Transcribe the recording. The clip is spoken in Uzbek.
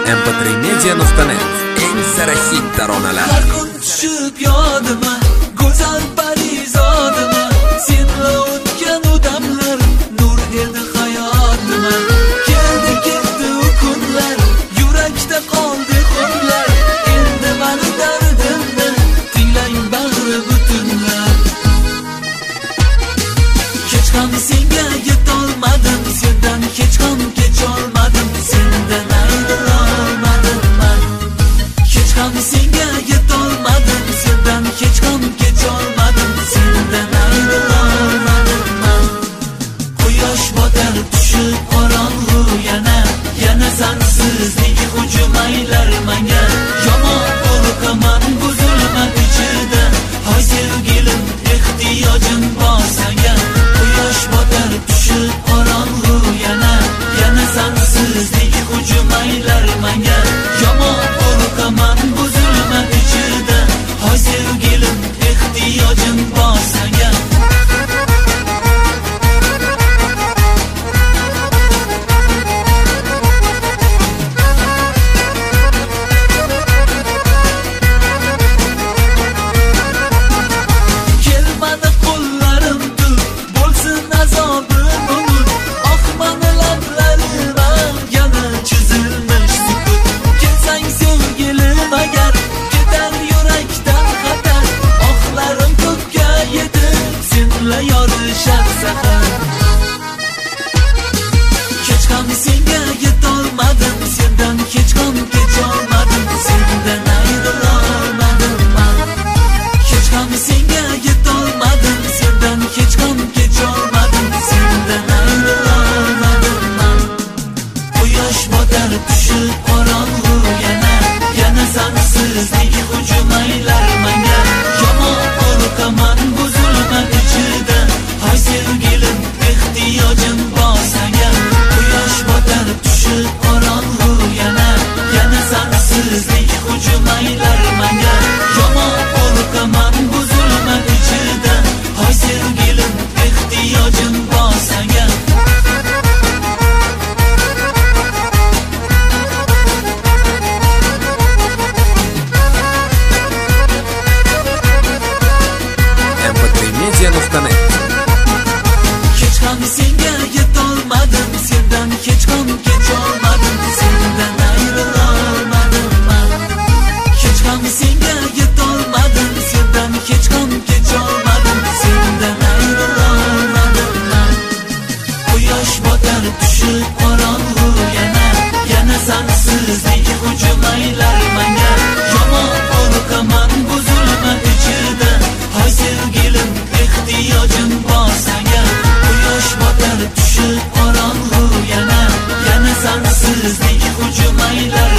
mp3media.net eng sara hit taronalar. Har kun tushib yodima go'zal Parizodima, senla o'tgan odamlar nur edi hayotima. Keldi ketdi u kunlar, yurakda qoldi xonlar. Endi mani dardimni tinglang bag'ri butunlar. Hech ham senga yetolmadim, sendan hech ham kecholmadim, sendan ayrilolmadim man. Hech ham senga yetolmadim, sendan hech ham kecholmadim, sendan ayrilolmadim man. Quyosh botar tushib qorong'u yana sansizlik hujum aylar menga. Yomon qo'rqaman bu zulmat ichida, hoy sevgilim ehtiyojim bor senga. Quyosh botar tushib qorong'u yana sansizlik hujum aylar menga. Yomon qo'rqaman bu zulmat ichida, hoy sevgilim ehtiyojim bor senga. Kelmadi qo'llarim tut, bo'lsin azobim umr. Oqmani lablarim yana chizilmish sukut. Kelsang sevgilim agar, ketar yurakdan xatar. Oqlarim ko'kka yetib, senla yorishar sahar. Hech ham senga yetolmadim, sendan hech ham kecholmadim, sendan ayrilolmadim man. Hech ham senga yetolmadim, sendan hech ham kecholmadim, sendan ayrilolmadim man. Quyosh botar tushib qorong'u yana sansizlik hujum aylar menga. Yomon qo'rqaman bu zulmat ichida, hoy sevgilim ehtiyojim bor senga. Quyosh botar tushib qorong'u yana sansizlik hujum aylar menga. Yomon qo'rqaman bu zulmat ichida, hoy sevgilim ehtiyojim bor senga. mp3media.net Hech ham senga yetolmadim, sendan hech ham kecholmadim, sendan ayrilolmadim man. Hech ham senga yetolmadim, sendan hech ham kecholmadim, sendan ayrilolmadim man. Quyosh botar tushib qorong'u yana sansizlik hujum aylar menga. Yomon qo'rqaman bu zulmat ichida, hoy sevgilim ehtiyojim bor senga. Quyosh botar tushib qorong'u yana sansizlik hujum aylar